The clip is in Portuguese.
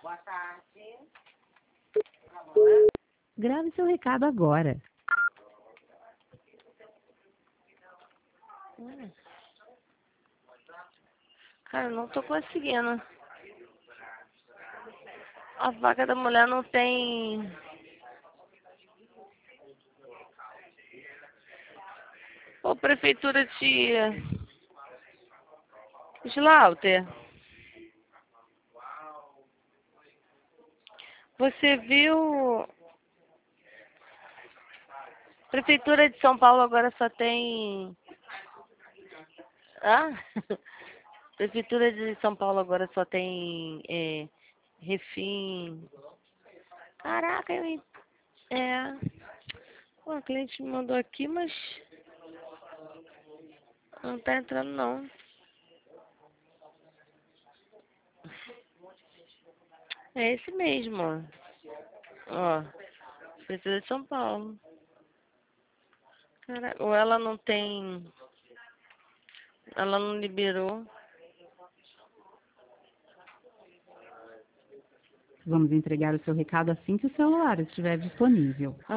Grave seu recado agora. Cara, não tô conseguindo. A vaga da mulher não tem... Ô, prefeitura de Slaughter, você viu? Prefeitura de São Paulo agora só tem... Ah? Prefeitura de São Paulo agora só tem refim. Caraca, Pô, a cliente me mandou aqui, mas não tá entrando não. É esse mesmo, ó. Prefeitura de São Paulo. Caraca, ou ela não tem... Ela não liberou. Vamos entregar o seu recado assim que o celular estiver disponível.